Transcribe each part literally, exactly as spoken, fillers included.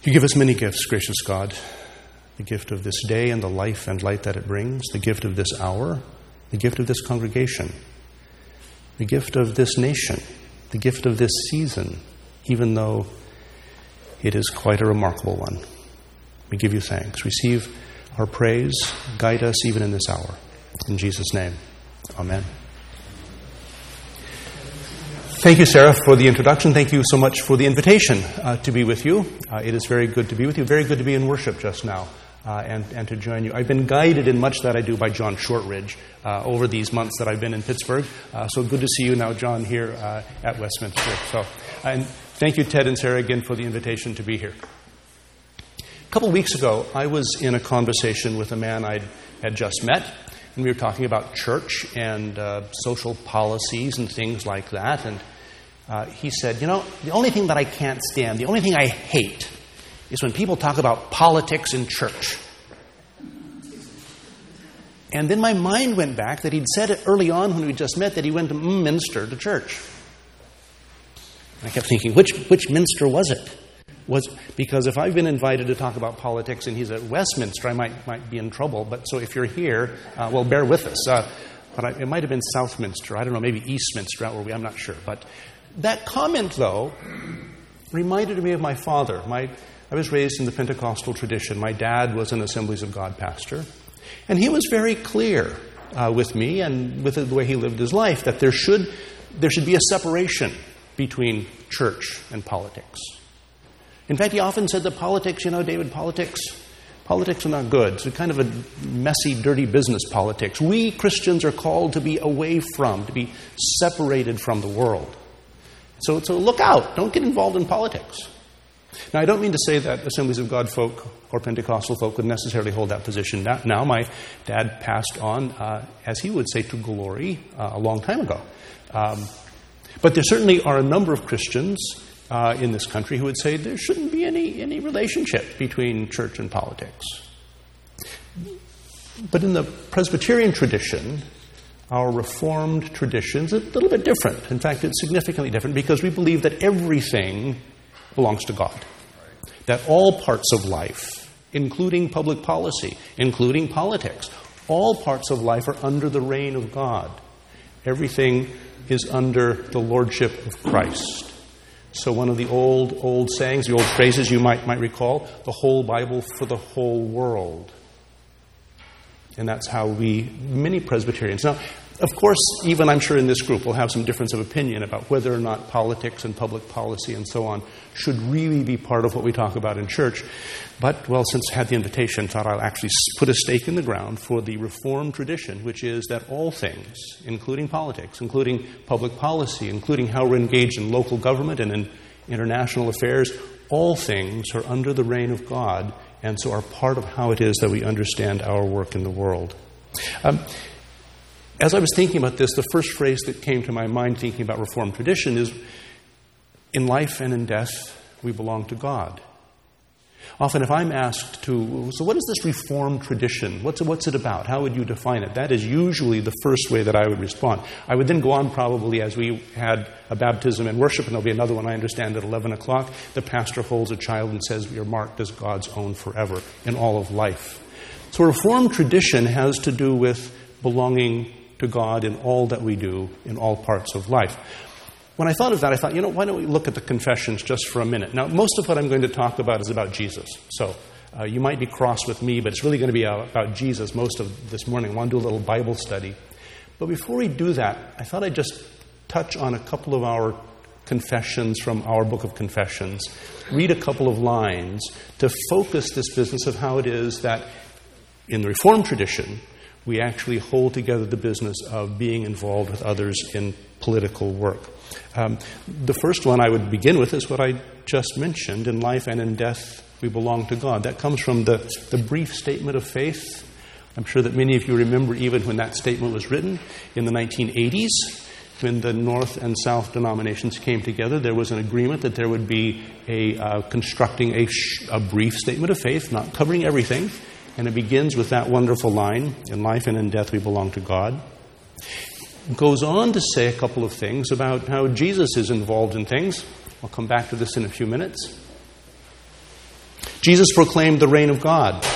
You give us many gifts, gracious God. The gift of this day and the life and light that it brings, the gift of this hour, the gift of this congregation, the gift of this nation, the gift of this season, even though it is quite a remarkable one. We give you thanks. Receive our praise. Guide us even in this hour. In Jesus' name, amen. Thank you, Sarah, for the introduction. Thank you so much for the invitation uh, to be with you. Uh, it is very good to be with you. Very good to be in worship just now uh, and, and to join you. I've been guided in much that I do by John Shortridge uh, over these months that I've been in Pittsburgh. Uh, so good to see you now, John, here uh, at Westminster. So, and thank you, Ted and Sarah, again for the invitation to be here. A couple weeks ago, I was in a conversation with a man I had just met. And we were talking about church and uh, social policies and things like that. And uh, he said, you know, the only thing that I can't stand, the only thing I hate is when people talk about politics in church. And then my mind went back that he'd said it early on when we just met that he went to Minster to church. I kept thinking, which which Minster was it? Was because if I've been invited to talk about politics and he's at Westminster, I might might be in trouble. But so if you're here, uh, well, bear with us. Uh, but I, it might have been Southminster. I don't know, maybe Eastminster out where we. I'm not sure. But that comment, though, reminded me of my father. My I was raised in the Pentecostal tradition. My dad was an Assemblies of God pastor, and he was very clear uh, with me and with the way he lived his life that there should there should be a separation between church and politics. In fact, he often said that politics, you know, David, politics, politics are not good. It's kind of a messy, dirty business politics. We Christians are called to be away from, to be separated from the world. So, so look out. Don't get involved in politics. Now, I don't mean to say that Assemblies of God folk or Pentecostal folk would necessarily hold that position. Now, now my dad passed on, uh, as he would say, to glory uh, a long time ago. Um, but there certainly are a number of Christians Uh, in this country who would say there shouldn't be any, any relationship between church and politics. But in the Presbyterian tradition, our Reformed tradition is a little bit different. In fact, it's significantly different because we believe that everything belongs to God. That all parts of life, including public policy, including politics, all parts of life are under the reign of God. Everything is under the lordship of Christ. So one of the old, old sayings, the old phrases you might might recall, the whole Bible for the whole world. And that's how we, many Presbyterians. Now, of course, even I'm sure in this group we'll have some difference of opinion about whether or not politics and public policy and so on should really be part of what we talk about in church. But, well, since I had the invitation, I thought I'll actually put a stake in the ground for the Reformed tradition, which is that all things, including politics, including public policy, including how we're engaged in local government and in international affairs, all things are under the reign of God and so are part of how it is that we understand our work in the world. Um, As I was thinking about this, the first phrase that came to my mind thinking about Reformed tradition is, in life and in death, we belong to God. Often if I'm asked to, so what is this Reformed tradition? What's, what's it about? How would you define it? That is usually the first way that I would respond. I would then go on probably as we had a baptism and worship, and there'll be another one, I understand, at eleven o'clock. The pastor holds a child and says, you're marked as God's own forever in all of life. So Reformed tradition has to do with belonging to God in all that we do, in all parts of life. When I thought of that, I thought, you know, why don't we look at the confessions just for a minute? Now, most of what I'm going to talk about is about Jesus. So uh, you might be cross with me, but it's really going to be about Jesus most of this morning. I want to do a little Bible study. But before we do that, I thought I'd just touch on a couple of our confessions from our book of Confessions, read a couple of lines to focus this business of how it is that in the Reformed tradition, we actually hold together the business of being involved with others in political work. Um, the first one I would begin with is what I just mentioned. In life and in death, we belong to God. That comes from the, the brief statement of faith. I'm sure that many of you remember even when that statement was written in the nineteen eighties, when the North and South denominations came together, there was an agreement that there would be a uh, constructing a, sh- a brief statement of faith, not covering everything. And it begins with that wonderful line, in life and in death we belong to God. It goes on to say a couple of things about how Jesus is involved in things. I'll come back to this in a few minutes. Jesus proclaimed the reign of God.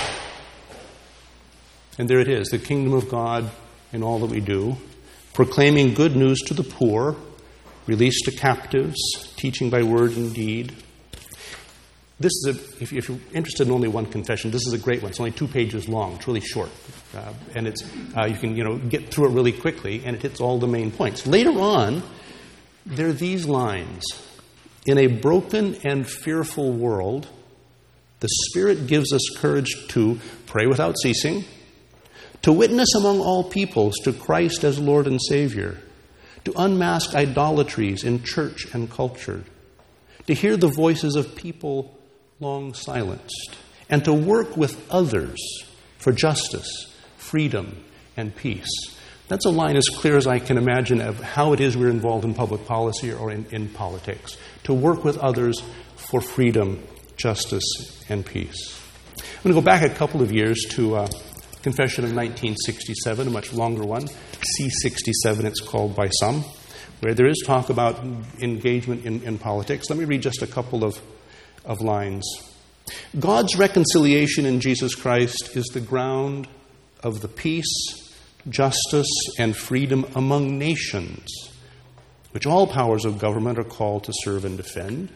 And there it is, the kingdom of God in all that we do, proclaiming good news to the poor, release to captives, teaching by word and deed. This is a, if, if you're interested in only one confession, this is a great one. It's only two pages long. It's really short. Uh, and it's uh, you can you know get through it really quickly, and it hits all the main points. Later on, there are these lines. In a broken and fearful world, the Spirit gives us courage to pray without ceasing, to witness among all peoples to Christ as Lord and Savior, to unmask idolatries in church and culture, to hear the voices of people long silenced, and to work with others for justice, freedom, and peace. That's a line as clear as I can imagine of how it is we're involved in public policy or in, in politics. To work with others for freedom, justice, and peace. I'm going to go back a couple of years to uh, Confession of nineteen sixty-seven, a much longer one. C sixty-seven it's called by some, where there is talk about engagement in, in politics. Let me read just a couple of, of lines. God's reconciliation in Jesus Christ is the ground of the peace, justice, and freedom among nations, which all powers of government are called to serve and defend.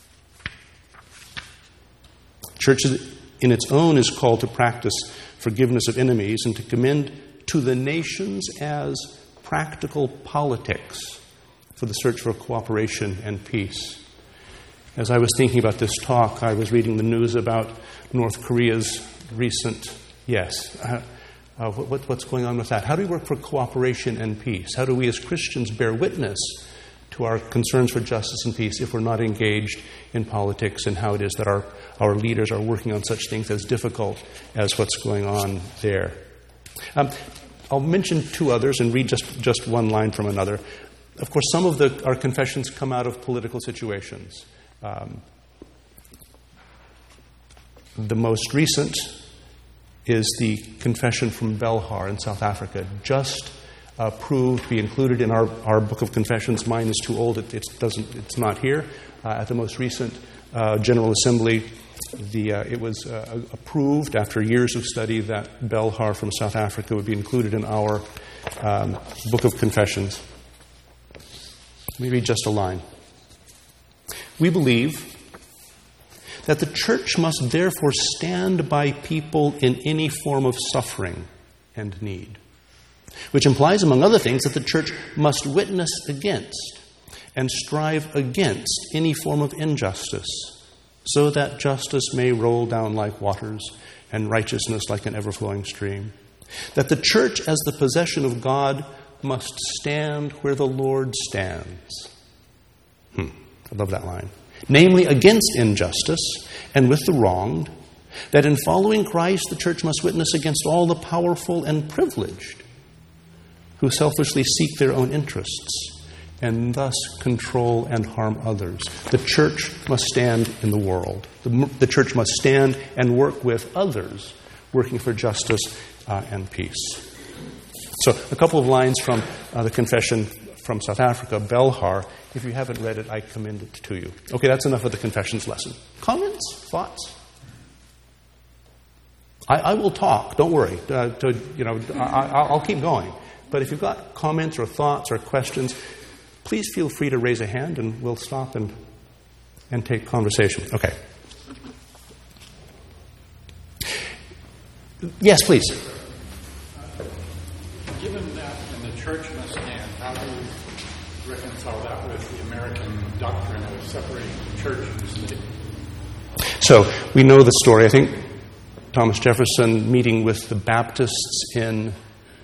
Church in its own is called to practice forgiveness of enemies and to commend to the nations as practical politics for the search for cooperation and peace. As I was thinking about this talk, I was reading the news about North Korea's recent, yes, uh, uh, what, what's going on with that? How do we work for cooperation and peace? How do we as Christians bear witness to our concerns for justice and peace if we're not engaged in politics, and how it is that our, our leaders are working on such things as difficult as what's going on there? Um, I'll mention two others and read just, just one line from another. Of course, some of the, our confessions come out of political situations. Um, the most recent is the confession from Belhar in South Africa, just approved to be included in our, our book of confessions. Mine is too old; it, it doesn't. It's not here. Uh, at the most recent uh, General Assembly, the uh, it was uh, approved after years of study that Belhar from South Africa would be included in our um, book of confessions. Let me read just a line. We believe that the church must therefore stand by people in any form of suffering and need, which implies, among other things, that the church must witness against and strive against any form of injustice, so that justice may roll down like waters and righteousness like an ever-flowing stream. That the church, as the possession of God, must stand where the Lord stands. Hmm, I love that line. Namely, against injustice and with the wronged, that in following Christ, the church must witness against all the powerful and privileged who selfishly seek their own interests and thus control and harm others. The church must stand in the world. The, the church must stand and work with others, working for justice uh, and peace. So, a couple of lines from uh, the confession from South Africa, Belhar. If you haven't read it, I commend it to you. Okay, that's enough of the confessions lesson. Comments? Thoughts? I, I will talk. Don't worry. Uh, to, you know, I, I'll keep going. But if you've got comments or thoughts or questions, please feel free to raise a hand, and we'll stop and and take conversation. Okay. Yes, please. Given that and the church must stand, how do you reconcile that with the American doctrine of separating the church and the state? So, we know the story. I think Thomas Jefferson meeting with the Baptists in,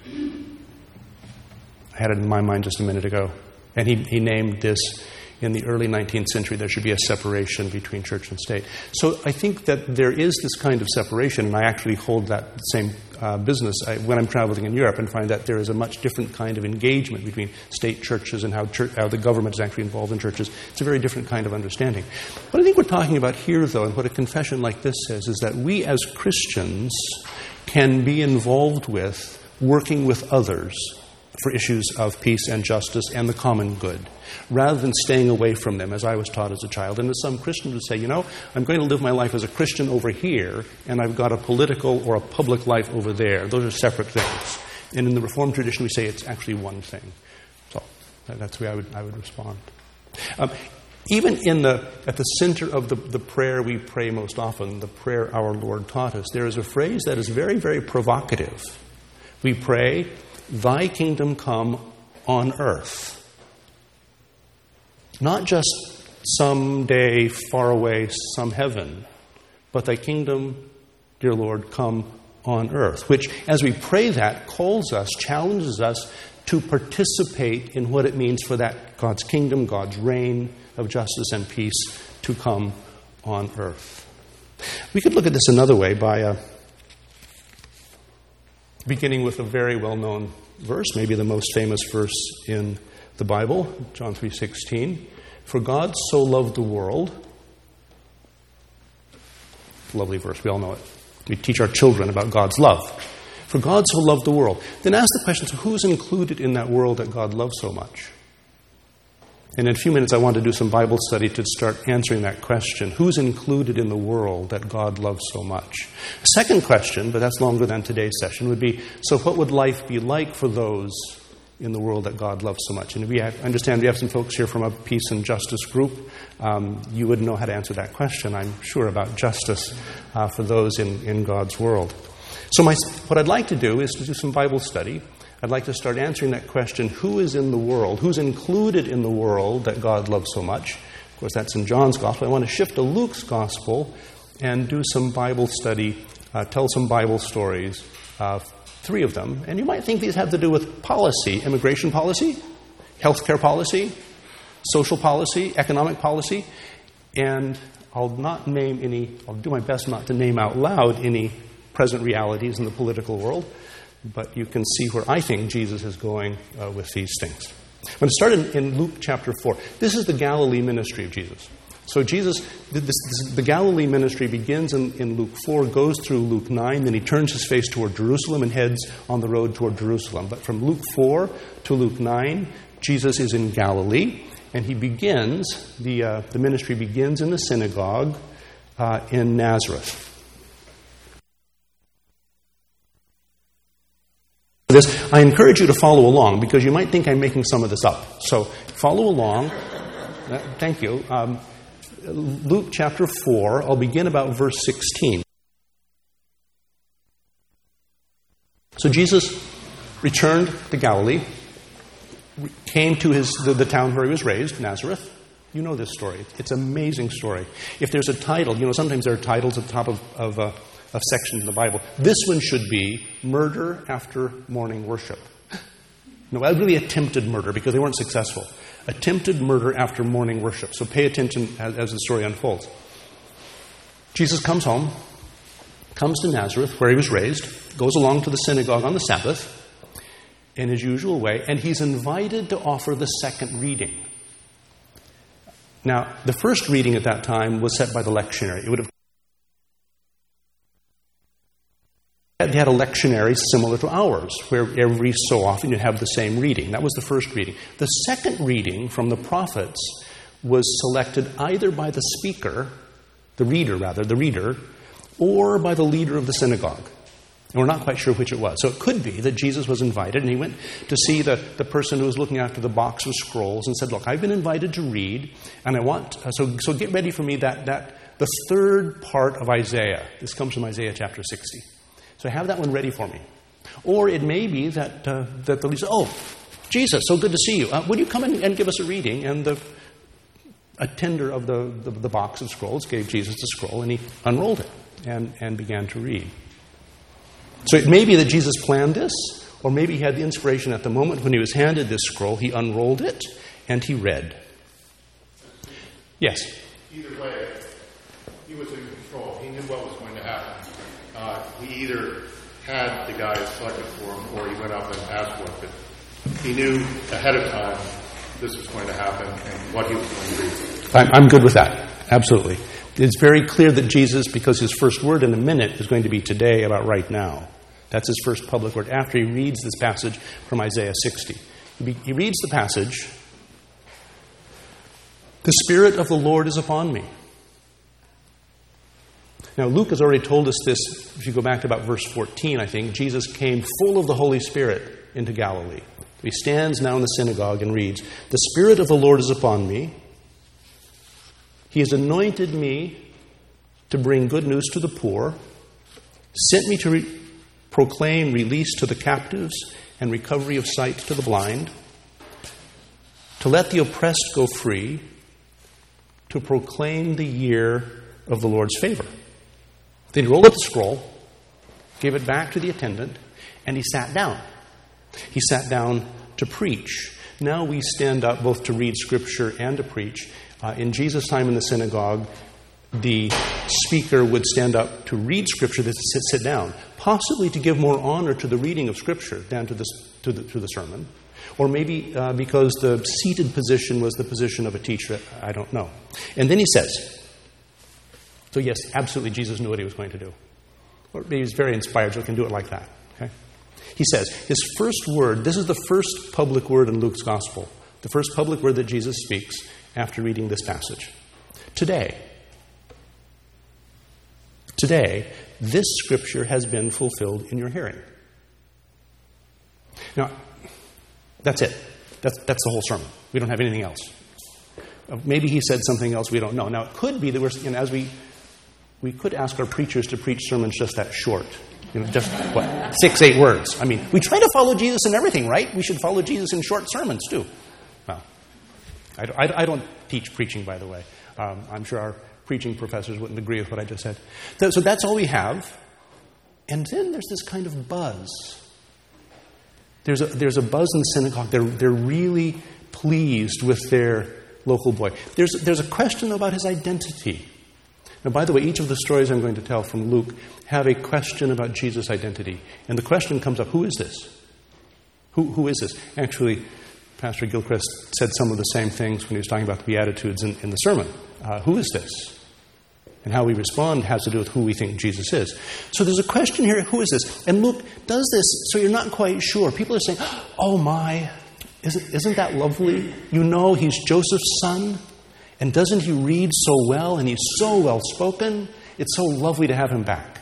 I had it in my mind just a minute ago, and he, he named this, in the early nineteenth century, there should be a separation between church and state. So I think that there is this kind of separation, and I actually hold that same uh, business I, when I'm traveling in Europe, and find that there is a much different kind of engagement between state churches and how, church, how the government is actually involved in churches. It's a very different kind of understanding. What I think we're talking about here, though, and what a confession like this says, is that we as Christians can be involved with working with others for issues of peace and justice and the common good, rather than staying away from them, as I was taught as a child. And as some Christians would say, you know, I'm going to live my life as a Christian over here, and I've got a political or a public life over there. Those are separate things. And in the Reformed tradition, we say it's actually one thing. So that's the way I would, I would respond. Um, even in the at the center of the, the prayer we pray most often, the prayer our Lord taught us, there is a phrase that is very, very provocative. We pray, "Thy kingdom come on earth." Not just someday far away, some heaven, but thy kingdom, dear Lord, come on earth. Which, as we pray that, calls us, challenges us to participate in what it means for that God's kingdom, God's reign of justice and peace to come on earth. We could look at this another way by uh, beginning with a very well-known verse, maybe the most famous verse in the Bible, John three sixteen. For God so loved the world. Lovely verse, we all know it. We teach our children about God's love. For God so loved the world. Then ask the question, so who's included in that world that God loves so much? And in a few minutes I want to do some Bible study to start answering that question. Who's included in the world that God loves so much? Second question, but that's longer than today's session, would be, so what would life be like for those in the world that God loves so much? And we have, understand we have some folks here from a peace and justice group. Um, you would know how to answer that question, I'm sure, about justice uh, for those in, in God's world. So my, what I'd like to do is to do some Bible study. I'd like to start answering that question, who is in the world? Who's included in the world that God loves so much? Of course, that's in John's Gospel. I want to shift to Luke's Gospel and do some Bible study, uh, tell some Bible stories, uh, three of them. And you might think these have to do with policy, immigration policy, healthcare policy, social policy, economic policy. And I'll not name any, I'll do my best not to name out loud any present realities in the political world. But you can see where I think Jesus is going uh, with these things. I'm going to start in, in Luke chapter four. This is the Galilee ministry of Jesus. So Jesus, this, this, the Galilee ministry begins in, in Luke four, goes through Luke nine, then he turns his face toward Jerusalem and heads on the road toward Jerusalem. But from Luke four to Luke nine, Jesus is in Galilee, and he begins, the, uh, the ministry begins in the synagogue uh, in Nazareth. This, I encourage you to follow along, because you might think I'm making some of this up. So follow along. Uh, thank you. Um, Luke chapter four, I'll begin about verse sixteen. So Jesus returned to Galilee, came to his the, the town where he was raised, Nazareth. You know this story. It's an amazing story. If there's a title, you know, sometimes there are titles at the top of, of, uh, of sections in the Bible. This one should be Murder After Morning Worship. No, that was really attempted murder because they weren't successful. Attempted murder after morning worship. So pay attention as, as the story unfolds. Jesus comes home, comes to Nazareth, where he was raised, goes along to the synagogue on the Sabbath, in his usual way, and he's invited to offer the second reading. Now, the first reading at that time was set by the lectionary. It would have They had a lectionary similar to ours, where every so often you'd have the same reading. That was the first reading. The second reading from the prophets was selected either by the speaker, the reader rather, the reader, or by the leader of the synagogue. And we're not quite sure which it was. So it could be that Jesus was invited, and he went to see the, the person who was looking after the box of scrolls and said, look, I've been invited to read, and I want, uh, so, so get ready for me that, that the third part of Isaiah. This comes from Isaiah chapter sixty. So have that one ready for me. Or it may be that uh, that the leader says, oh, Jesus, so good to see you. Uh, would you come in and give us a reading? And the attender of the, the, the box of scrolls gave Jesus the scroll, and he unrolled it and, and began to read. So it may be that Jesus planned this, or maybe he had the inspiration at the moment when he was handed this scroll. He unrolled it, and he read. Yes? Either way, he was in control. He knew what was going to happen. Uh, he either had the guy selected for him, or he went up and asked for it. But he knew ahead of time this was going to happen and what he was going to read. I'm, I'm good with that. Absolutely. It's very clear that Jesus, because his first word in a minute is going to be today about right now. That's his first public word, after he reads this passage from Isaiah sixty. He, be, he reads the passage, "The Spirit of the Lord is upon me." Now, Luke has already told us this. If you go back to about verse fourteen, I think, Jesus came full of the Holy Spirit into Galilee. He stands now in the synagogue and reads, "The Spirit of the Lord is upon me. He has anointed me to bring good news to the poor, sent me to re- proclaim release to the captives and recovery of sight to the blind, to let the oppressed go free, to proclaim the year of the Lord's favor." Then he rolled up the scroll, gave it back to the attendant, and he sat down. He sat down to preach. Now we stand up both to read Scripture and to preach. Uh, in Jesus' time in the synagogue, the speaker would stand up to read Scripture, to sit, sit down, possibly to give more honor to the reading of Scripture than to the, to the, to the sermon, or maybe uh, because the seated position was the position of a teacher. I don't know. And then he says, so yes, absolutely, Jesus knew what he was going to do. Or maybe he was very inspired, so he can do it like that. Okay? He says, his first word, this is the first public word in Luke's gospel, the first public word that Jesus speaks after reading this passage. Today, today, this scripture has been fulfilled in your hearing. Now, that's it. That's, that's the whole sermon. We don't have anything else. Uh, maybe he said something else we don't know. Now, it could be that we're, you know, as we, we could ask our preachers to preach sermons just that short. You know, just, what, six, eight words. I mean, we try to follow Jesus in everything, right? We should follow Jesus in short sermons, too. Well, I, I, I don't teach preaching, by the way. Um, I'm sure our preaching professors wouldn't agree with what I just said. So, so that's all we have. And then there's this kind of buzz. There's a, there's a buzz in the synagogue. They're, they're really pleased with their local boy. There's, there's a question about his identity. Now, by the way, each of the stories I'm going to tell from Luke have a question about Jesus' identity. And the question comes up, who is this? Who, who is this? Actually, Pastor Gilchrist said some of the same things when he was talking about the Beatitudes in, in the sermon. Uh, who is this? And how we respond has to do with who we think Jesus is. So there's a question here, who is this? And Luke does this so you're not quite sure. People are saying, oh my, isn't, isn't that lovely? You know he's Joseph's son? And doesn't he read so well? And he's so well spoken? It's so lovely to have him back.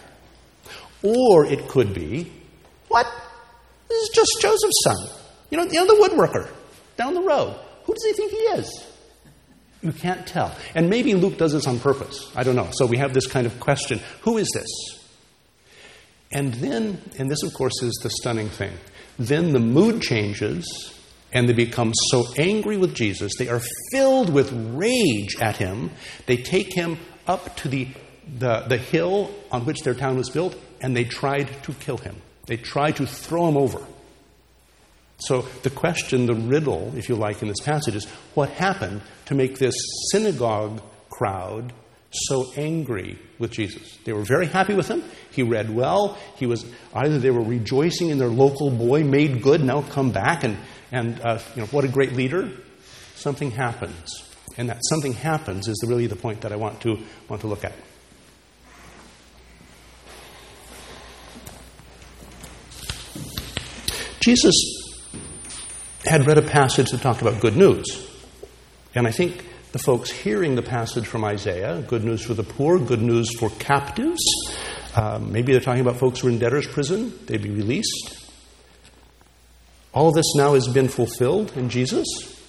Or it could be, what? This is just Joseph's son. You know, you know the woodworker down the road. Who does he think he is? You can't tell. And maybe Luke does this on purpose. I don't know. So we have this kind of question. Who is this? And then, and this of course is the stunning thing, then the mood changes and they become so angry with Jesus. They are filled with rage at him. They take him up to the, the, the hill on which their town was built and they tried to kill him. They tried to throw him over. So the question, the riddle, if you like, in this passage is, what happened to make this synagogue crowd so angry with Jesus? They were very happy with him. He read well. He was either they were rejoicing in their local boy made good, now come back, and and uh, you know, what a great leader. Something happens, and that something happens is really the point that I want to want to look at. Jesus had read a passage that talked about good news. And I think the folks hearing the passage from Isaiah, good news for the poor, good news for captives, um, maybe they're talking about folks who are in debtor's prison, they'd be released. All of this now has been fulfilled in Jesus.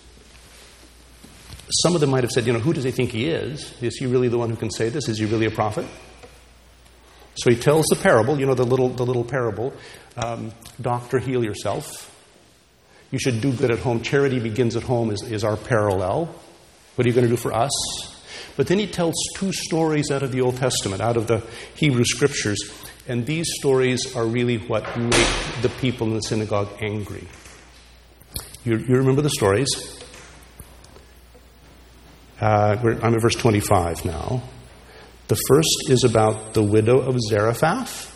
Some of them might have said, you know, who does he think he is? Is he really the one who can say this? Is he really a prophet? So he tells the parable, you know, the little the little parable, um, doctor, heal yourself. You should do good at home. Charity begins at home is, is our parallel. What are you going to do for us? But then he tells two stories out of the Old Testament, out of the Hebrew Scriptures. And these stories are really what make the people in the synagogue angry. You, you remember the stories? Uh, we're, I'm at verse twenty-five now. The first is about the widow of Zarephath.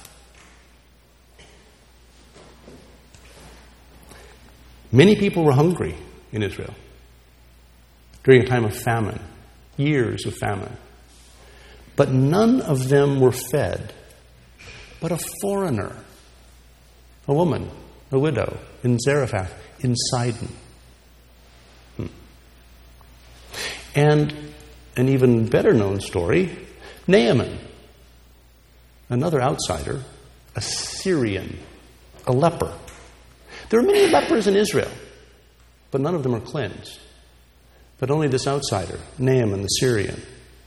Many people were hungry in Israel during a time of famine, years of famine. But none of them were fed, but a foreigner A woman, a widow, in Zarephath, in Sidon. Hmm. And an even better known story, Naaman, another outsider, a Syrian, a leper. There are many lepers in Israel, but none of them are cleansed. But only this outsider, Naaman the Syrian.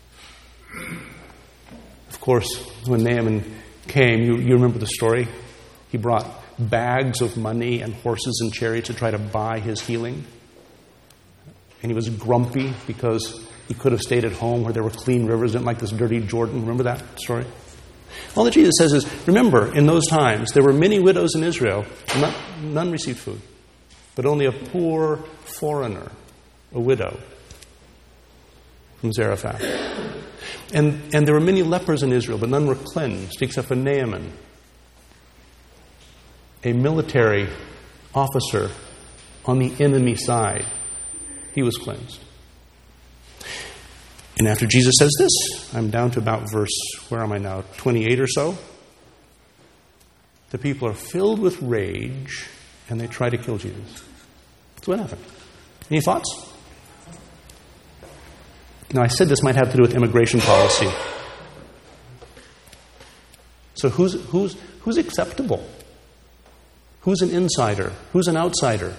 Of course, when Naaman came, you, you remember the story? He brought bags of money and horses and chariots to try to buy his healing. And he was grumpy because he could have stayed at home where there were clean rivers, not like this dirty Jordan. Remember that story? All that Jesus says is, remember, in those times, there were many widows in Israel, and none received food, but only a poor foreigner, a widow, from Zarephath. And, and there were many lepers in Israel, but none were cleansed, except for Naaman, a military officer on the enemy side. He was cleansed. And after Jesus says this, I'm down to about verse, where am I now, twenty-eight or so? The people are filled with rage, and they try to kill Jesus. That's what happened. Any thoughts? Now, I said this might have to do with immigration policy. So who's who's who's acceptable? Who's an insider? Who's an outsider?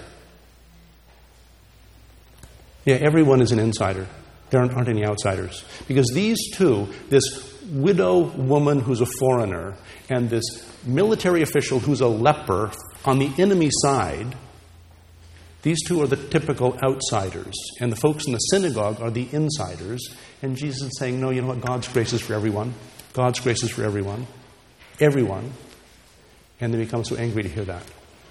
Yeah, everyone is an insider. There aren't, aren't any outsiders. Because these two, this widow woman who's a foreigner and this military official who's a leper on the enemy side, these two are the typical outsiders. And the folks in the synagogue are the insiders. And Jesus is saying, no, you know what? God's grace is for everyone. God's grace is for everyone. Everyone. And they become so angry to hear that.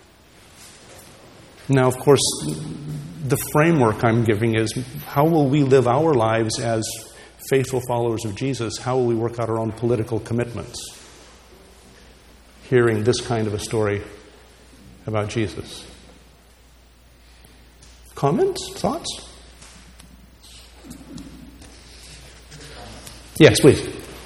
Now, of course, the framework I'm giving is how will we live our lives as faithful followers of Jesus? How will we work out our own political commitments? Hearing this kind of a story about Jesus. Comments? Thoughts? Yes, please.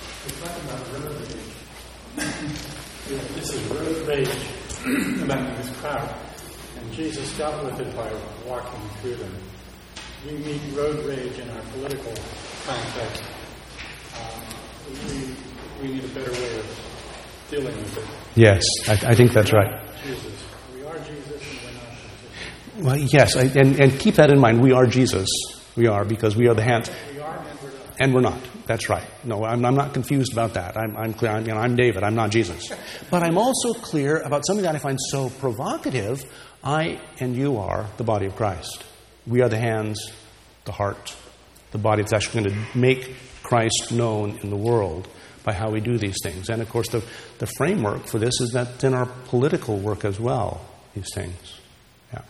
This is road rage among this crowd. And Jesus dealt with it by walking through them. We meet road rage in our political context. Um, we, we need a better way of dealing with it. Yes, I, I think that's right. Jesus. We are Jesus and we're not Jesus. Well, yes, I, and, and keep that in mind. We are Jesus. We are, because we are the hands. We are and we're not. And we're not. That's right. No, I'm, I'm not confused about that. I'm, I'm clear. I'm, you know, I'm David. I'm not Jesus. But I'm also clear about something that I find so provocative. I and you are the body of Christ. We are the hands, the heart, the body that's actually going to make Christ known in the world by how we do these things. And, of course, the, the framework for this is that in our political work as well, these things. Yeah.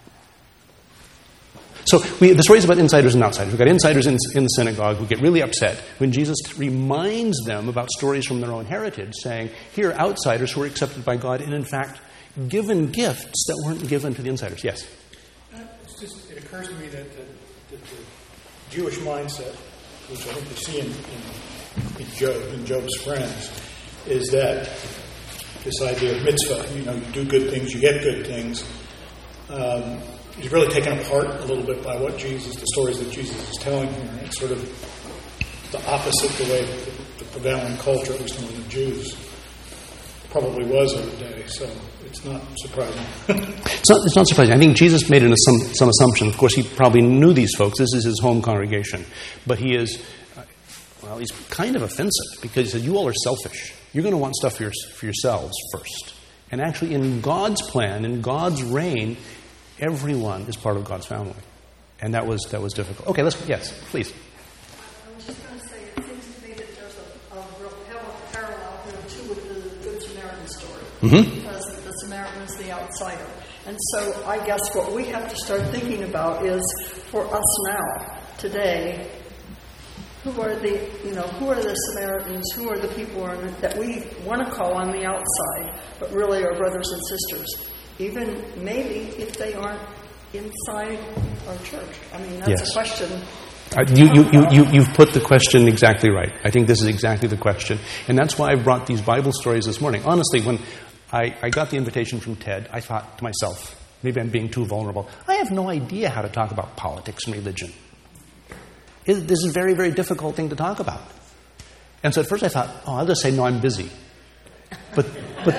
So we, the story is about insiders and outsiders. We've got insiders in, in the synagogue who get really upset when Jesus reminds them about stories from their own heritage, saying, here are outsiders who are accepted by God and, in fact, given gifts that weren't given to the insiders. Yes? Uh, it's just, it occurs to me that the, that the Jewish mindset, which I think we see in, in, in Job and Job's friends, is that this idea of mitzvah, you know, you do good things, you get good things, um, is really taken apart a little bit by what Jesus, the stories that Jesus is telling here. It's sort of the opposite the way the, the prevailing culture, at least among the Jews, probably was of the day, so it's not surprising. it's, not, it's not surprising. I think Jesus made an assum- some assumption. Of course, he probably knew these folks. This is his home congregation. But he is, uh, well, he's kind of offensive because he said, you all are selfish. You're going to want stuff for, your, for yourselves first. And actually, in God's plan, in God's reign, everyone is part of God's family. And that was that was difficult. Okay, let's, yes, please. I was just going to say, it seems to me that there's a, a real parallel here, too, with the Good Samaritan story. Mm-hmm. Because the Samaritan is the outsider. And so I guess what we have to start thinking about is, for us now, today, who are the, you know, who are the Samaritans, who are the people that we want to call on the outside, but really are brothers and sisters, even maybe if they aren't inside our church. I mean, that's Yes. a question. Uh, you, you, you, you, you've put the question exactly right. I think this is exactly the question. And that's why I brought these Bible stories this morning. Honestly, when I, I got the invitation from Ted. I thought to myself, maybe I'm being too vulnerable. I have no idea how to talk about politics and religion. It, this is a very, very difficult thing to talk about. And so at first I thought, oh, I'll just say, no, I'm busy. But but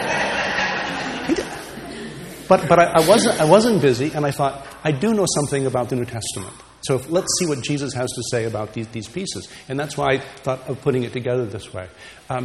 but, but I, I, wasn't, I wasn't busy, and I thought, I do know something about the New Testament. So if, let's see what Jesus has to say about these, these pieces. And that's why I thought of putting it together this way. Um,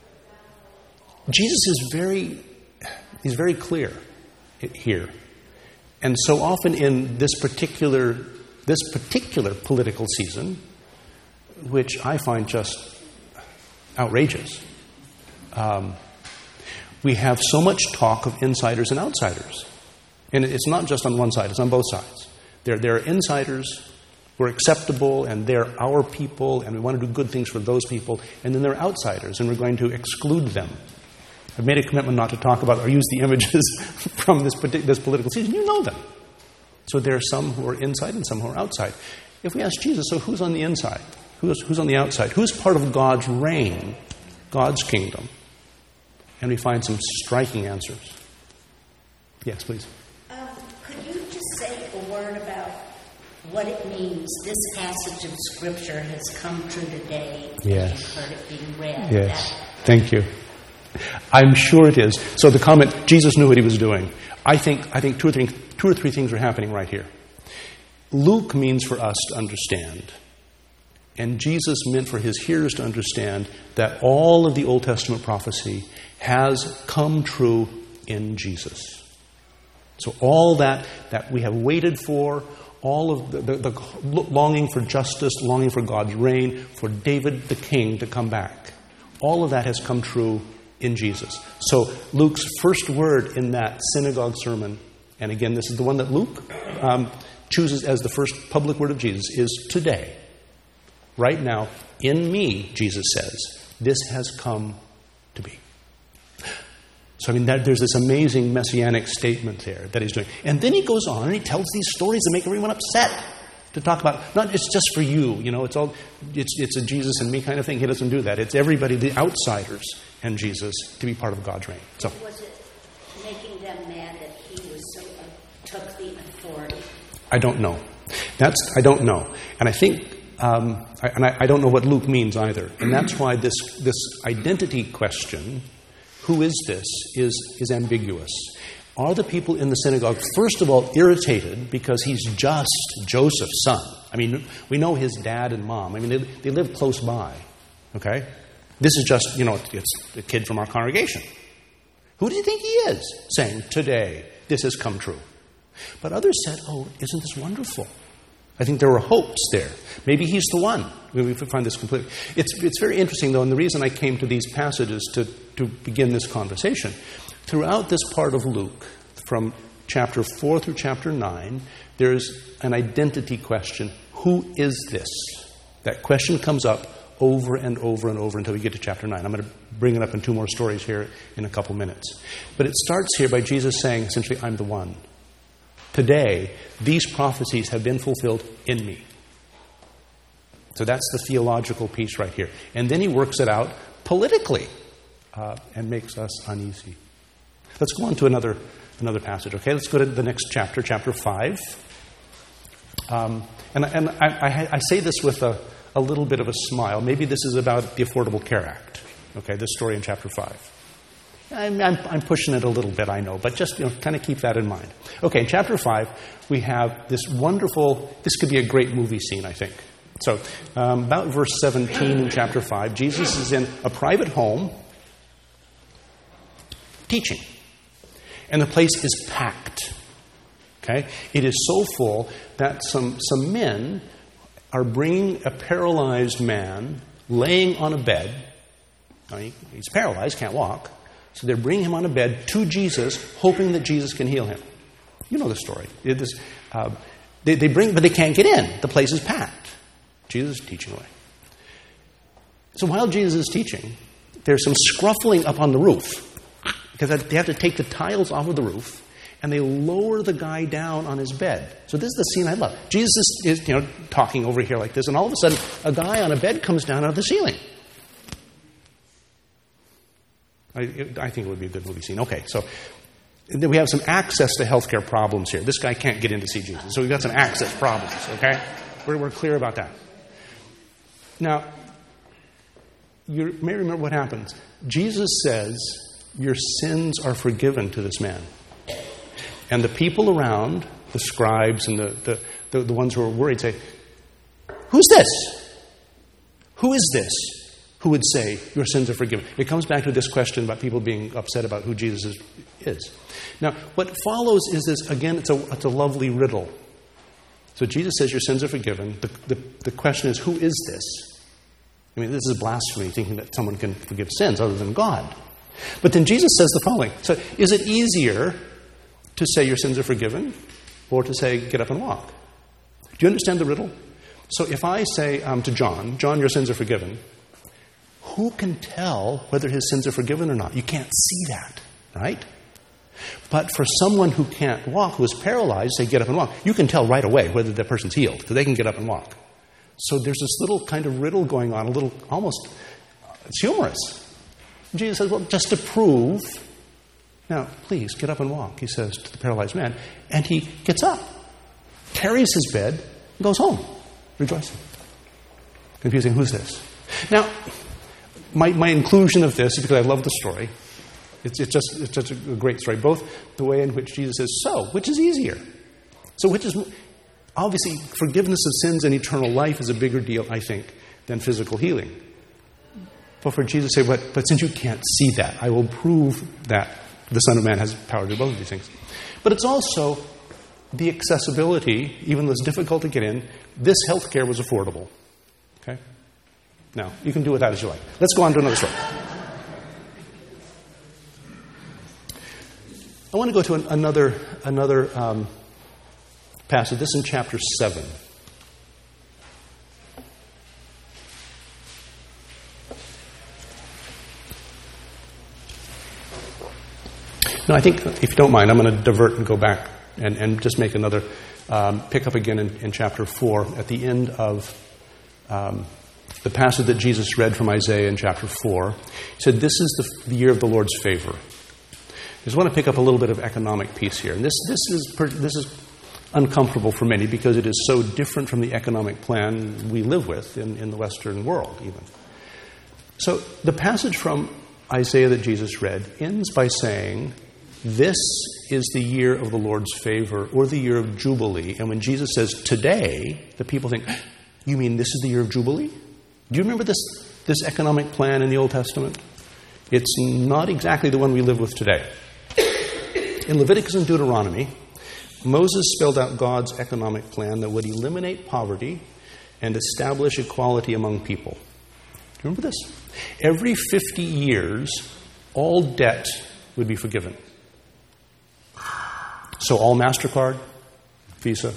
Jesus is very, he's very clear here. And so often in this particular, this particular political season, which I find just outrageous, um, we have so much talk of insiders and outsiders. And it's not just on one side, it's on both sides. There, there are insiders who are acceptable, and they're our people, and we want to do good things for those people. And then there are outsiders, and we're going to exclude them. I've made a commitment not to talk about or use the images from this, this political season. You know them. So there are some who are inside and some who are outside. If we ask Jesus, so who's on the inside? Who's, who's on the outside? Who's part of God's reign, God's kingdom? And we find some striking answers. Yes, please. Um, could you just say a word about what it means this passage of Scripture has come true today? Yes. You've heard it being read. Yes. That, Thank you. I'm sure it is. So the comment, Jesus knew what he was doing. I think I think two or three, two or three things are happening right here. Luke means for us to understand. And Jesus meant for his hearers to understand that all of the Old Testament prophecy has come true in Jesus. So all that, that we have waited for, all of the, the, the longing for justice, longing for God's reign, for David the king to come back, all of that has come true in Jesus. So Luke's first word in that synagogue sermon, and again, this is the one that Luke um, chooses as the first public word of Jesus, is today. Right now, in me, Jesus says, this has come to be. So, I mean, that, there's this amazing messianic statement there that he's doing. And then he goes on and he tells these stories that make everyone upset to talk about. Not, it's just for you, you know, it's all, it's, it's a Jesus and me kind of thing. He doesn't do that. It's everybody, the outsiders and Jesus, to be part of God's reign. So, was it making them mad that he was so, uh, took the authority? I don't know. That's, I don't know. And I think, um, I, and I, I don't know what Luke means either. And that's why this, this identity question, who is this, is, is ambiguous. Are the people in the synagogue, first of all, irritated because he's just Joseph's son? I mean, we know his dad and mom. I mean, they, they live close by, okay? This is just, you know, it's a kid from our congregation. Who do you think he is? Saying, today, this has come true. But others said, oh, isn't this wonderful? I think there were hopes there. Maybe he's the one. We find this completely. It's, it's very interesting, though, and the reason I came to these passages to, to begin this conversation, throughout this part of Luke, from chapter four through chapter nine, there's an identity question. Who is this? That question comes up over and over and over until we get to chapter nine. I'm going to bring it up in two more stories here in a couple minutes. But it starts here by Jesus saying, essentially, I'm the one. Today, these prophecies have been fulfilled in me. So that's the theological piece right here. And then he works it out politically uh, and makes us uneasy. Let's go on to another another passage, okay? Let's go to the next chapter, chapter five. Um, and and I, I, I say this with a, a little bit of a smile. Maybe this is about the Affordable Care Act, okay, this story in chapter five. I'm, I'm, I'm pushing it a little bit, I know, but just, you know, kind of keep that in mind. Okay, in chapter five, we have this wonderful, this could be a great movie scene, I think. So, um, about verse seventeen in chapter five, Jesus is in a private home teaching. And the place is packed. Okay? It is so full that some, some men are bringing a paralyzed man laying on a bed. I mean, he's paralyzed, can't walk. So they're bringing him on a bed to Jesus, hoping that Jesus can heal him. You know the story. It is, uh, they, they bring, but they can't get in. The place is packed. Jesus is teaching away. So while Jesus is teaching, there's some scruffling up on the roof, because they have to take the tiles off of the roof, and they lower the guy down on his bed. So this is the scene I love. Jesus is, is you know, talking over here like this, and all of a sudden, a guy on a bed comes down out of the ceiling. I, it, I think it would be a good movie scene. Okay, so then we have some access to healthcare problems here. This guy can't get in to see Jesus, so we've got some access problems, okay? We're, we're clear about that. Now, you may remember what happens. Jesus says, your sins are forgiven to this man. And the people around, the scribes and the, the, the, the ones who are worried say, who's this? Who is this who would say your sins are forgiven? It comes back to this question about people being upset about who Jesus is. is. Now, what follows is this, again, it's a, it's a lovely riddle. So Jesus says your sins are forgiven. The, the, the question is, who is this? I mean, this is blasphemy, thinking that someone can forgive sins other than God. But then Jesus says the following. So is it easier to say your sins are forgiven or to say get up and walk? Do you understand the riddle? So if I say um, to John, John, your sins are forgiven, who can tell whether his sins are forgiven or not? You can't see that, right? But for someone who can't walk, who is paralyzed, say get up and walk, you can tell right away whether the person's healed because they can get up and walk. So there's this little kind of riddle going on, a little almost, it's humorous. Jesus says, well, just to prove, now, please, get up and walk, he says to the paralyzed man. And he gets up, carries his bed, and goes home, rejoicing. Confusing, who's this? Now, my, my inclusion of this is because I love the story. It's, it's just it's just a great story, both the way in which Jesus says, so, which is easier? So which is, obviously, forgiveness of sins and eternal life is a bigger deal, I think, than physical healing. But for Jesus to say, but, but since you can't see that, I will prove that the Son of Man has power to do both of these things. But it's also the accessibility, even though it's difficult to get in, this health care was affordable. Okay? Now, you can do with that as you like. Let's go on to another story. I want to go to an, another, another um, passage. This is in chapter seven. No, I think, if you don't mind, I'm going to divert and go back and, and just make another, um, pick up again in, in chapter four at the end of um, the passage that Jesus read from Isaiah in chapter four. He said, this is the, the year of the Lord's favor. I just want to pick up a little bit of economic piece here. And this, this, is, this is uncomfortable for many because it is so different from the economic plan we live with in, in the Western world, even. So the passage from Isaiah that Jesus read ends by saying, this is the year of the Lord's favor, or the year of Jubilee. And when Jesus says today, the people think, you mean this is the year of Jubilee? Do you remember this, this economic plan in the Old Testament? It's not exactly the one we live with today. In Leviticus and Deuteronomy, Moses spelled out God's economic plan that would eliminate poverty and establish equality among people. Do you remember this? Every fifty years, all debt would be forgiven. So all MasterCard, Visa.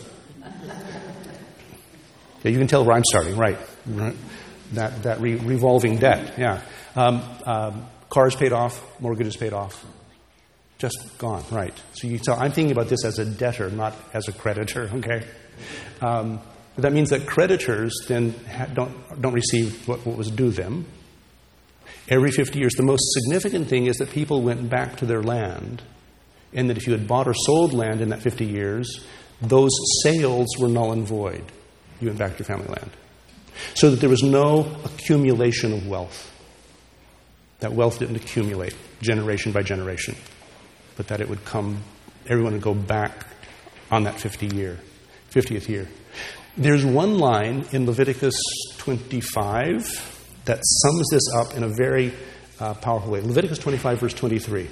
Yeah, you can tell where I'm starting, right? right. That that re- revolving debt, yeah. Um, um, cars paid off, mortgages paid off. Just gone, right. So you tell, I'm thinking about this as a debtor, not as a creditor, okay? Um, that means that creditors then ha- don't, don't receive what, what was due them. Every fifty years, the most significant thing is that people went back to their land, and that if you had bought or sold land in that fifty years, those sales were null and void. You went back to your family land. So that there was no accumulation of wealth. That wealth didn't accumulate generation by generation, but that it would come, everyone would go back on that fifty year, fiftieth year. There's one line in Leviticus twenty-five that sums this up in a very uh, powerful way. Leviticus twenty-five, verse twenty-three.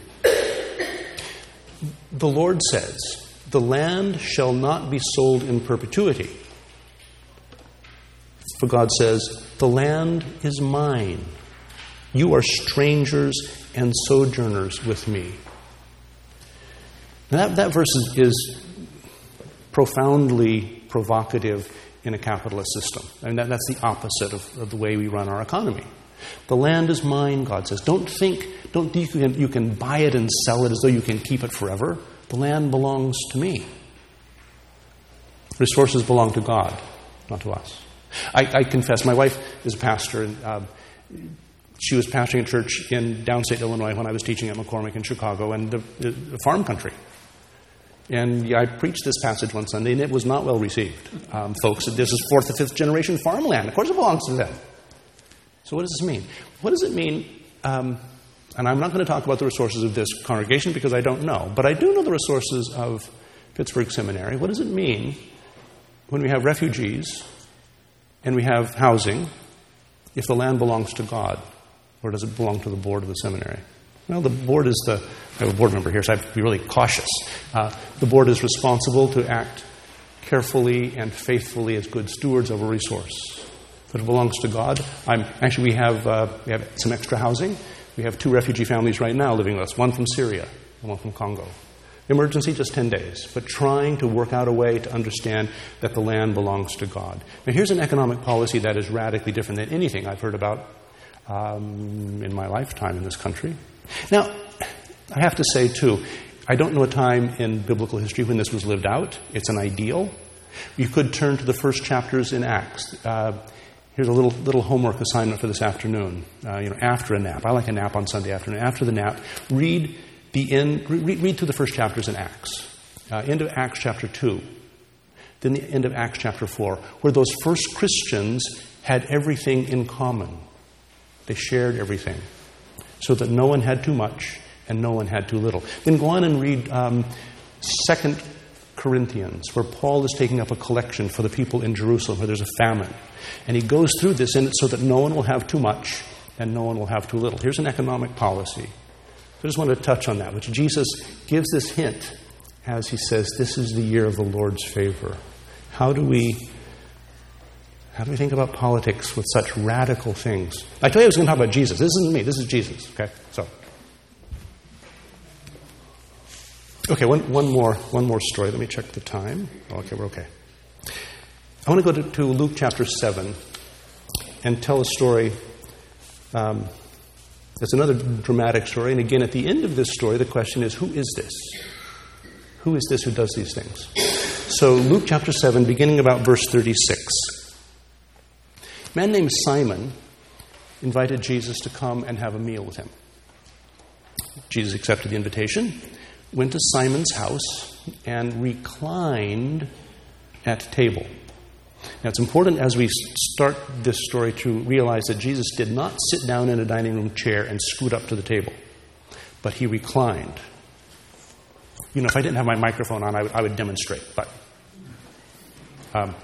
The Lord says, the land shall not be sold in perpetuity. For God says, the land is mine. You are strangers and sojourners with me. Now that, that verse is, is profoundly provocative in a capitalist system. I mean, that, that's the opposite of, of the way we run our economy. The land is mine, God says. Don't think, don't think you can, you can buy it and sell it as though you can keep it forever. The land belongs to me. Resources belong to God, not to us. I, I confess, my wife is a pastor, and uh, She was pastoring a church in downstate Illinois when I was teaching at McCormick in Chicago, and the, the, the farm country. And yeah, I preached this passage one Sunday, and it was not well received. Um, folks, this is fourth or fifth generation farmland. Of course it belongs to them. So what does this mean? What does it mean? Um, and I'm not going to talk about the resources of this congregation because I don't know. But I do know the resources of Pittsburgh Seminary. What does it mean when we have refugees and we have housing if the land belongs to God? Or does it belong to the board of the seminary? Well, the board is the... I have a board member here, so I have to be really cautious. Uh, the board is responsible to act carefully and faithfully as good stewards of a resource. But it belongs to God. I'm, actually, we have uh, we have some extra housing. We have two refugee families right now living with us, one from Syria and one from Congo. Emergency, just ten days, but trying to work out a way to understand that the land belongs to God. Now, here's an economic policy that is radically different than anything I've heard about um, in my lifetime in this country. Now, I have to say, too, I don't know a time in biblical history when this was lived out. It's an ideal. You could turn to the first chapters in Acts. Uh, here's a little little homework assignment for this afternoon. Uh, you know, after a nap. I like a nap on Sunday afternoon. After the nap, read the end. Read, read through the first chapters in Acts. Uh, end of Acts chapter two. Then the end of Acts chapter four, where those first Christians had everything in common. They shared everything, so that no one had too much and no one had too little. Then go on and read um, Second Corinthians, where Paul is taking up a collection for the people in Jerusalem, where there's a famine. And he goes through this in it so that no one will have too much and no one will have too little. Here's an economic policy. I just want to touch on that, which Jesus gives this hint as he says, this is the year of the Lord's favor. How do we... How do we think about politics with such radical things? I told you I was going to talk about Jesus. This isn't me. This is Jesus. Okay, so okay, one one more one more story. Let me check the time. Oh, okay, we're okay. I want to go to, to Luke chapter seven and tell a story. Um, that's another dramatic story. And again, at the end of this story, the question is, who is this? Who is this who does these things? So Luke chapter seven, beginning about verse thirty-six. A man named Simon invited Jesus to come and have a meal with him. Jesus accepted the invitation, went to Simon's house, and reclined at table. Now, it's important as we start this story to realize that Jesus did not sit down in a dining room chair and scoot up to the table, but he reclined. You know, if I didn't have my microphone on, I would, I would demonstrate, but... Um,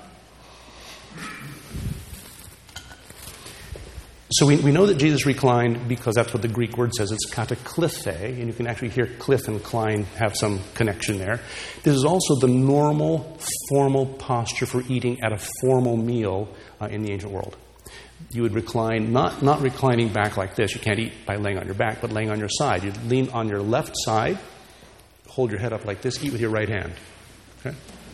So we, we know that Jesus reclined because that's what the Greek word says. It's kataklythe, and you can actually hear cliff and cline have some connection there. This is also the normal, formal posture for eating at a formal meal uh, in the ancient world. You would recline, not, not reclining back like this. You can't eat by laying on your back, but laying on your side. You'd lean on your left side, hold your head up like this, eat with your right hand. Okay?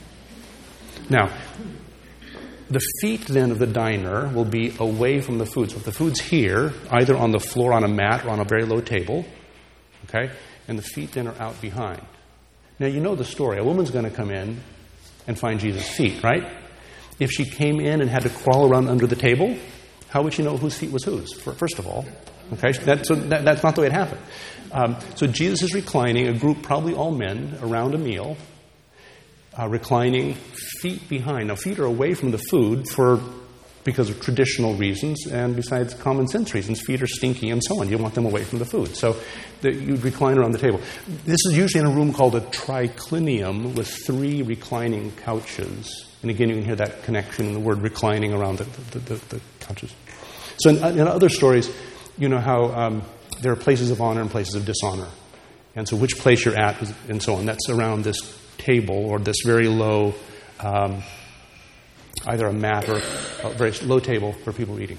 Now, the feet, then, of the diner will be away from the food. So if the food's here, either on the floor on a mat or on a very low table, okay, and the feet then are out behind. Now, you know the story. A woman's going to come in and find Jesus' feet, right? If she came in and had to crawl around under the table, how would she know whose feet was whose, first of all? Okay, that, so that, that's not the way it happened. Um, so Jesus is reclining, a group, probably all men, around a meal, Uh, reclining, feet behind. Now, feet are away from the food for because of traditional reasons and besides common sense reasons. Feet are stinky and so on. You want them away from the food. So the, you'd recline around the table. This is usually in a room called a triclinium with three reclining couches. And again, you can hear that connection in the word reclining around the, the, the, the couches. So in, in other stories, you know how um, there are places of honor and places of dishonor. And so which place you're at and so on. That's around this table or this very low, um, either a mat or a very low table for people eating.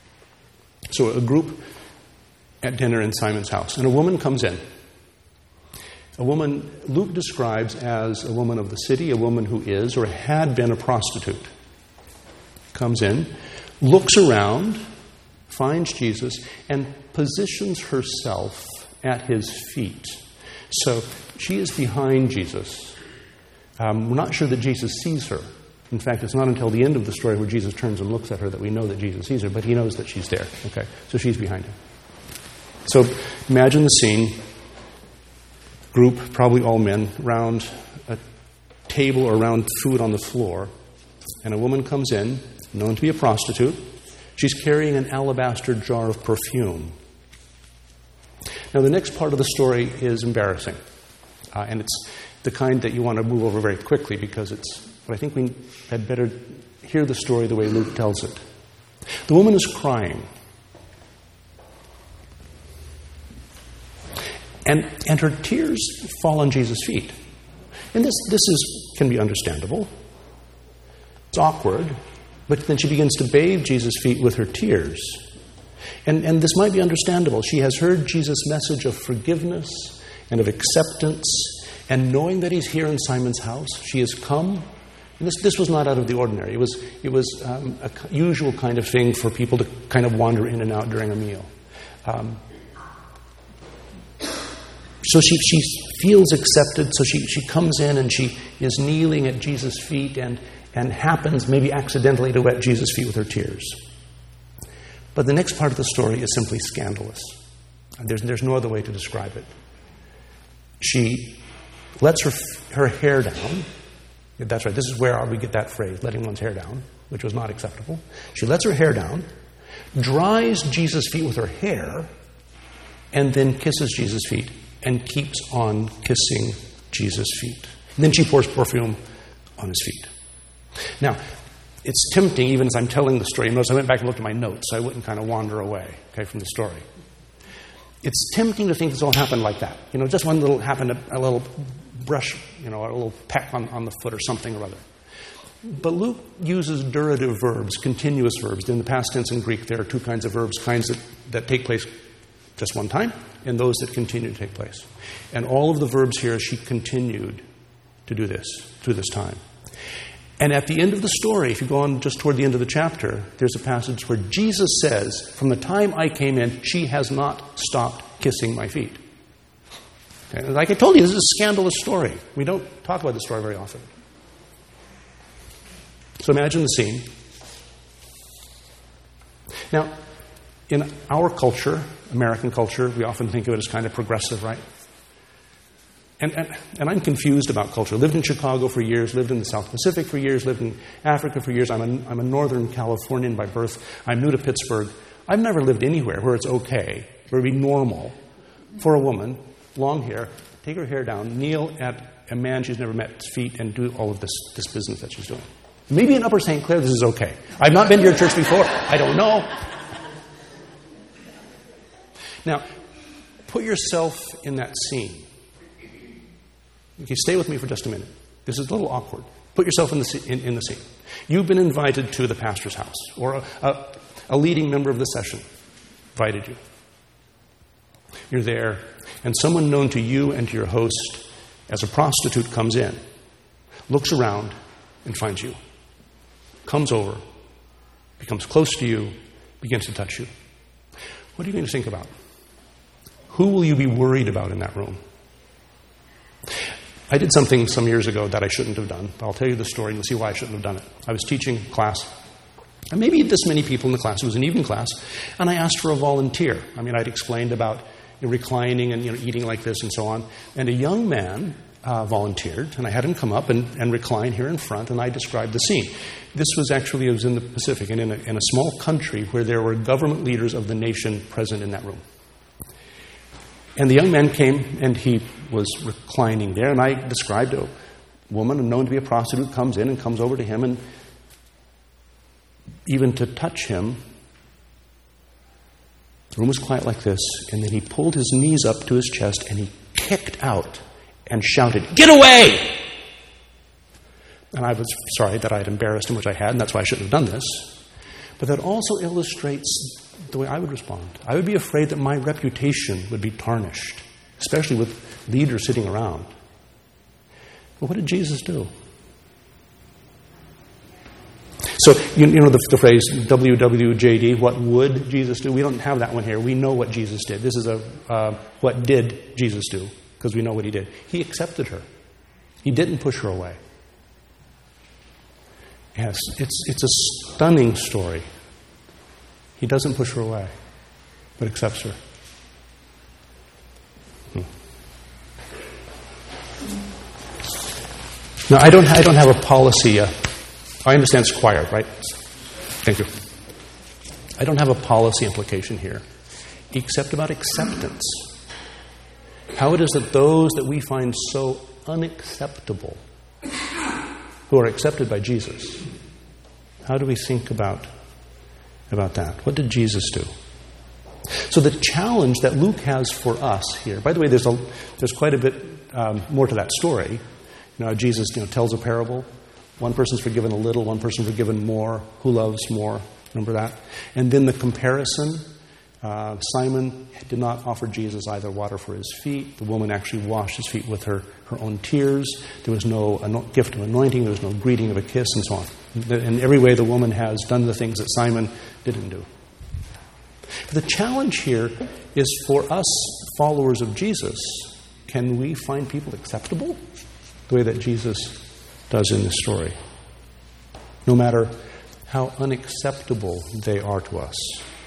So a group at dinner in Simon's house. And a woman comes in. A woman Luke describes as a woman of the city, a woman who is or had been a prostitute. Comes in, looks around, finds Jesus, and positions herself at his feet. So she is behind Jesus. Um, we're not sure that Jesus sees her. In fact, it's not until the end of the story where Jesus turns and looks at her that we know that Jesus sees her, but he knows that she's there. Okay, so she's behind him. So imagine the scene. Group, probably all men, around a table or around food on the floor. And a woman comes in, known to be a prostitute. She's carrying an alabaster jar of perfume. Now, the next part of the story is embarrassing. Uh, and it's the kind that you want to move over very quickly because it's, but I think we had better hear the story the way Luke tells it. The woman is crying. And, and her tears fall on Jesus' feet. And this, this is, can be understandable. It's awkward. But then she begins to bathe Jesus' feet with her tears. And, and this might be understandable. She has heard Jesus' message of forgiveness and of acceptance. And knowing that he's here in Simon's house, she has come. And this, this was not out of the ordinary. It was, it was um, a usual kind of thing for people to kind of wander in and out during a meal. Um, So she, she feels accepted, so she, she comes in and she is kneeling at Jesus' feet and, and happens maybe accidentally to wet Jesus' feet with her tears. But the next part of the story is simply scandalous. There's, there's no other way to describe it. She lets her, her hair down. That's right, this is where we get that phrase, letting one's hair down, which was not acceptable. She lets her hair down, dries Jesus' feet with her hair, and then kisses Jesus' feet. And keeps on kissing Jesus' feet. And then she pours perfume on his feet. Now, it's tempting, even as I'm telling the story. Notice I went back and looked at my notes so I wouldn't kind of wander away, okay, from the story. It's tempting to think this all happened like that. You know, just one little happened, a, a little brush, you know, a little peck on, on the foot or something or other. But Luke uses durative verbs, continuous verbs. In the past tense in Greek, there are two kinds of verbs, kinds that, that take place just one time, and those that continue to take place. And all of the verbs here, she continued to do this through this time. And at the end of the story, if you go on just toward the end of the chapter, there's a passage where Jesus says, from the time I came in, she has not stopped kissing my feet. And like I told you, this is a scandalous story. We don't talk about this story very often. So imagine the scene. Now, in our culture, American culture, we often think of it as kind of progressive, right? And, and, and I'm confused about culture. Lived in Chicago for years, lived in the South Pacific for years, lived in Africa for years. I'm a, I'm a Northern Californian by birth. I'm new to Pittsburgh. I've never lived anywhere where it's okay, where it would be normal for a woman, long hair, take her hair down, kneel at a man she's never met's feet, and do all of this, this business that she's doing. Maybe in Upper Saint Clair this is okay. I've not been to your church before. I don't know. Now, put yourself in that scene. Okay, stay with me for just a minute. This is a little awkward. Put yourself in the, in, in the scene. You've been invited to the pastor's house, or a, a, a leading member of the session invited you. You're there, and someone known to you and to your host as a prostitute comes in, looks around, and finds you. Comes over, becomes close to you, begins to touch you. What are you going to think about? Who will you be worried about in that room? I did something some years ago that I shouldn't have done. I'll tell you the story and you'll see why I shouldn't have done it. I was teaching class, and maybe this many people in the class. It was an evening class, and I asked for a volunteer. I mean, I'd explained about you know, reclining and you know, eating like this and so on. And a young man uh, volunteered, and I had him come up and, and recline here in front, and I described the scene. This was actually, it was in the Pacific, and in a, in a small country where there were government leaders of the nation present in that room. And the young man came, and he was reclining there, and I described a woman known to be a prostitute comes in and comes over to him, and even to touch him, the room was quiet like this, and then he pulled his knees up to his chest, and he kicked out and shouted, "Get away!" And I was sorry that I had embarrassed him, which I had, and that's why I shouldn't have done this. But that also illustrates the way I would respond. I would be afraid that my reputation would be tarnished, especially with leaders sitting around. But what did Jesus do? So, you, you know the, the phrase W W J D, what would Jesus do? We don't have that one here. We know what Jesus did. This is a uh, what did Jesus do? Because we know what he did. He accepted her. He didn't push her away. Yes, it's it's a stunning story. He doesn't push her away, but accepts her. Hmm. Now, I don't, I don't have a policy. Uh, I understand it's quiet, right? Thank you. I don't have a policy implication here, except about acceptance. How it is that those that we find so unacceptable, who are accepted by Jesus, how do we think about, about that? What did Jesus do? So the challenge that Luke has for us here, by the way, there's a, there's quite a bit um, more to that story. You know, Jesus you know, tells a parable. One person's forgiven a little, one person forgiven more. Who loves more? Remember that? And then the comparison. Uh, Simon did not offer Jesus either water for his feet. The woman actually washed his feet with her, her own tears. There was no ano- gift of anointing. There was no greeting of a kiss and so on. In every way, the woman has done the things that Simon didn't do. But the challenge here is for us, followers of Jesus, can we find people acceptable the way that Jesus does in this story, no matter how unacceptable they are to us?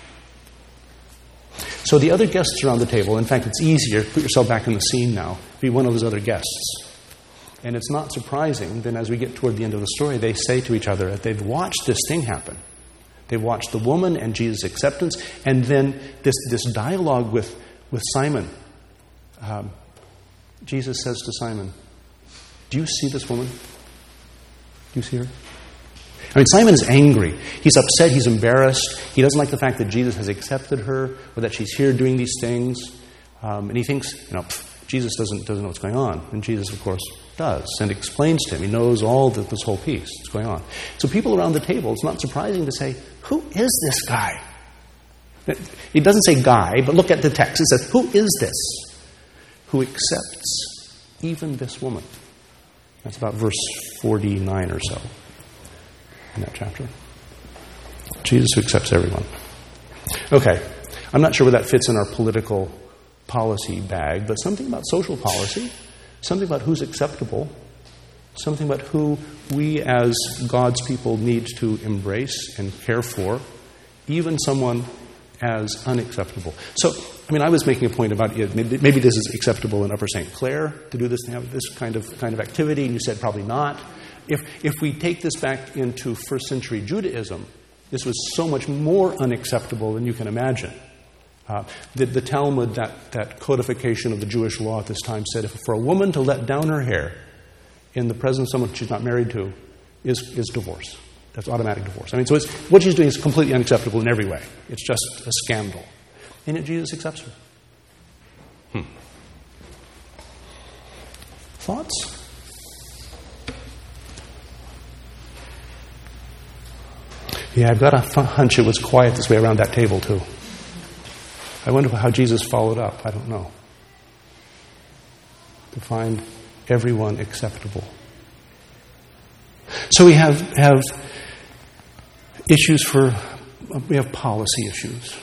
So the other guests around the table, in fact, it's easier, put yourself back in the scene now, be one of those other guests. And it's not surprising then as we get toward the end of the story, they say to each other that they've watched this thing happen. They've watched the woman and Jesus' acceptance, and then this, this dialogue with, with Simon. Um, Jesus says to Simon, do you see this woman? Do you see her? I mean, Simon is angry. He's upset. He's embarrassed. He doesn't like the fact that Jesus has accepted her or that she's here doing these things. Um, and he thinks, you know, pff, Jesus doesn't doesn't know what's going on. And Jesus, of course, does and explains to him. He knows all the, this whole piece that's going on. So people around the table, it's not surprising to say, who is this guy? It doesn't say guy, but look at the text. It says, who is this who accepts even this woman? That's about verse forty-nine or so in that chapter. Jesus who accepts everyone. Okay, I'm not sure where that fits in our political policy bag, but something about social policy, something about who's acceptable, something about who we as God's people need to embrace and care for, even someone as unacceptable. So, I mean, I was making a point about it. Maybe, maybe this is acceptable in Upper Saint Clair to do this, to have this kind of kind of activity, and you said probably not. If if we take this back into first century Judaism, this was so much more unacceptable than you can imagine. Uh, the, the Talmud, that, that codification of the Jewish law at this time, said if for a woman to let down her hair in the presence of someone she's not married to is, is divorce. That's automatic divorce. I mean, so it's, what she's doing is completely unacceptable in every way. It's just a scandal. And yet Jesus accepts her. Hmm. Thoughts? Yeah, I've got a hunch it was quiet this way around that table, too. I wonder how Jesus followed up. I don't know. To find everyone acceptable. So we have, have issues for, we have policy issues.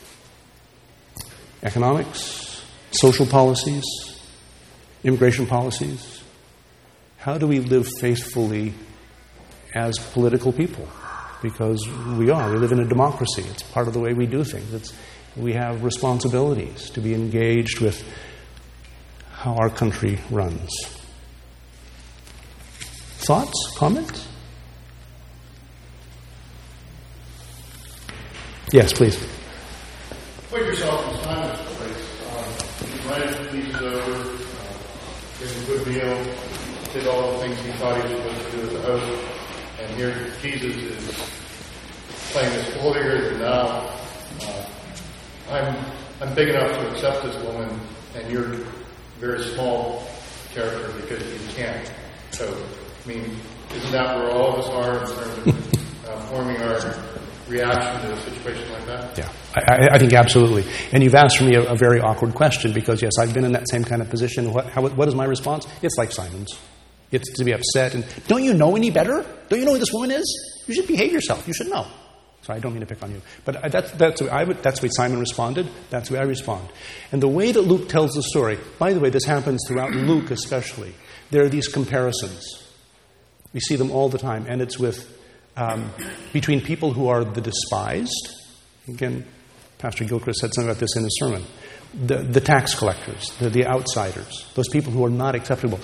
Economics, social policies, immigration policies. How do we live faithfully as political people? Because we are. We live in a democracy. It's part of the way we do things. It's, we have responsibilities to be engaged with how our country runs. Thoughts? Comments? Yes, please. Put yourself in Simon's place. Um, he invited Jesus over, uh, gave him a good meal, did all the things he thought he was supposed to do as a host. And here Jesus is playing this holier than thou. Uh, I'm I'm big enough to accept this woman, and you're a very small character because you can't. So, I mean, isn't that where all of us are in terms of uh, forming our reaction to a situation like that? Yeah, I, I think absolutely. And you've asked for me a, a very awkward question because, yes, I've been in that same kind of position. What, how, what is my response? It's like Simon's. It's to be upset. And don't you know any better? Don't you know who this woman is? You should behave yourself. You should know. So I don't mean to pick on you. But that's, that's, the way I would, that's the way Simon responded. That's the way I respond. And the way that Luke tells the story, by the way, this happens throughout Luke especially. There are these comparisons. We see them all the time. And it's with um, between people who are the despised. Again, Pastor Gilchrist said something about this in his sermon. the, the tax collectors, the, the outsiders, those people who are not acceptable.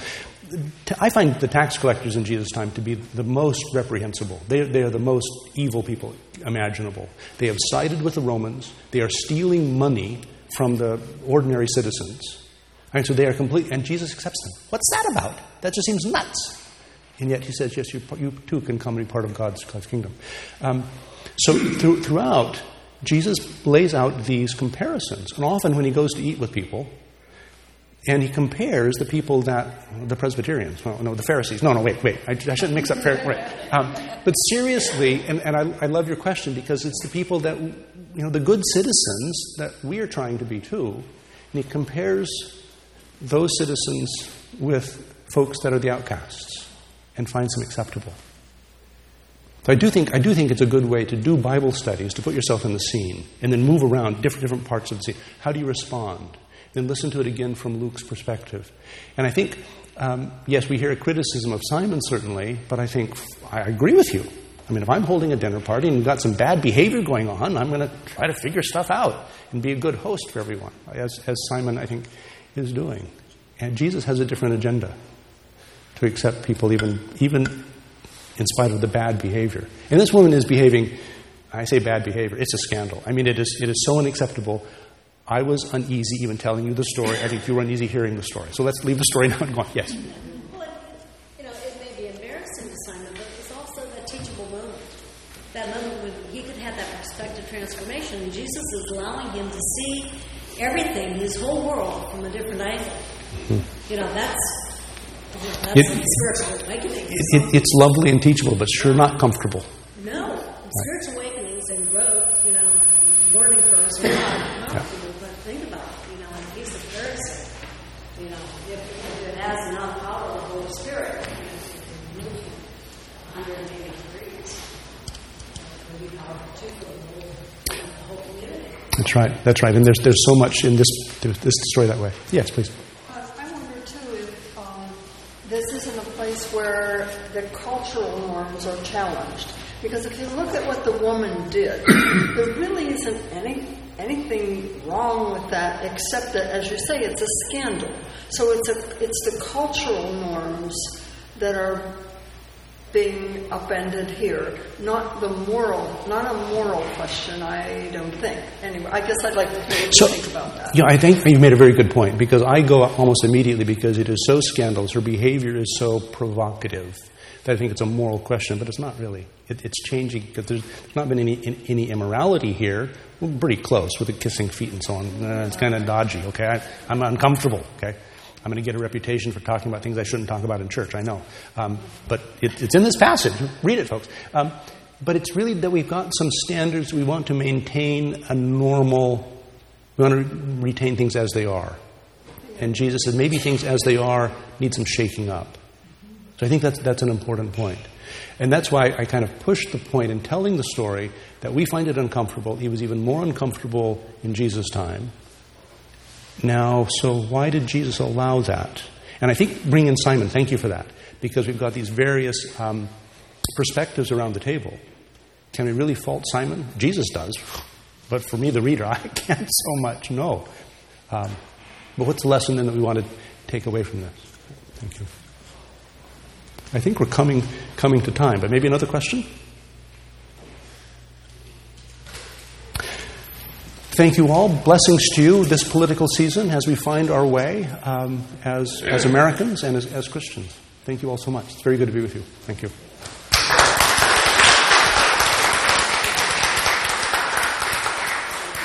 I find the tax collectors in Jesus' time to be the most reprehensible. They, they are the most evil people imaginable. They have sided with the Romans. They are stealing money from the ordinary citizens. And so they are complete, and Jesus accepts them. What's that about? That just seems nuts. And yet he says, yes, you, you too can come and be part of God's, God's kingdom. Um, so through, throughout, Jesus lays out these comparisons. And often when he goes to eat with people, and he compares the people that, the Presbyterians, no, no the Pharisees. No, no, wait, wait. I, I shouldn't mix up Pharisees. Right. Um, but seriously, and, and I, I love your question because it's the people that, you know, the good citizens that we are trying to be too. And he compares those citizens with folks that are the outcasts and finds them acceptable. So I do think I do think it's a good way to do Bible studies, to put yourself in the scene and then move around different different parts of the scene. How do you respond? Then listen to it again from Luke's perspective. And I think, um, yes, we hear a criticism of Simon, certainly, but I think I agree with you. I mean, if I'm holding a dinner party and we've got some bad behavior going on, I'm going to try to figure stuff out and be a good host for everyone, as, as Simon, I think, is doing. And Jesus has a different agenda to accept people even, even in spite of the bad behavior. And this woman is behaving, I say bad behavior, it's a scandal. I mean, it is it is so unacceptable. I was uneasy even telling you the story. I think you were uneasy hearing the story. So let's leave the story now and go on. Yes? Well, you know, it may be embarrassing to Simon, but it's also that teachable moment. That moment when he could have that perspective transformation. And Jesus is allowing him to see everything, his whole world, from a different angle. Mm-hmm. You know, that's, that's it, spiritual awakening. It, it, it's lovely and teachable, but sure not comfortable. No. Right. Spiritual awakenings and growth, you know, learning curves are not comfortable. Yeah. But think about it, you know, in the case of Pharisee, you know, if, if it has enough power of the Holy Spirit, it can move one hundred eighty degrees. It would be powerful too for the whole, you know, the whole community. That's right. That's right. And there's there's so much in this this story that way. Yes, please. Uh, I wonder too if um, this isn't a place where the cultural norms are challenged. Because if you look at what the woman did, there really isn't any anything wrong with that, except that, as you say, it's a scandal. So it's a it's the cultural norms that are being upended here, not the moral, not a moral question, I don't think. Anyway, I guess I'd like to hear what so, you think about that. Yeah, I think you've made a very good point, because I go up almost immediately because it is so scandalous, her behavior is so provocative, that I think it's a moral question, but it's not really. It, it's changing, because there's not been any any immorality here. We're pretty close with the kissing feet and so on. Uh, it's kind of dodgy, okay? I, I'm uncomfortable, okay? I'm going to get a reputation for talking about things I shouldn't talk about in church, I know. Um, but it, it's in this passage. Read it, folks. Um, but it's really that we've got some standards. We want to maintain a normal, we want to retain things as they are. And Jesus said maybe things as they are need some shaking up. So I think that's, that's an important point. And that's why I kind of pushed the point in telling the story that we find it uncomfortable. It was even more uncomfortable in Jesus' time. Now, so why did Jesus allow that? And I think bring in Simon, thank you for that, because we've got these various um, perspectives around the table. Can we really fault Simon? Jesus does. But for me, the reader, I can't so much know. Um, but what's the lesson then that we want to take away from this? Thank you. I think we're coming coming to time, but maybe another question? Thank you all. Blessings to you this political season as we find our way um, as, as Americans and as, as Christians. Thank you all so much. It's very good to be with you. Thank you.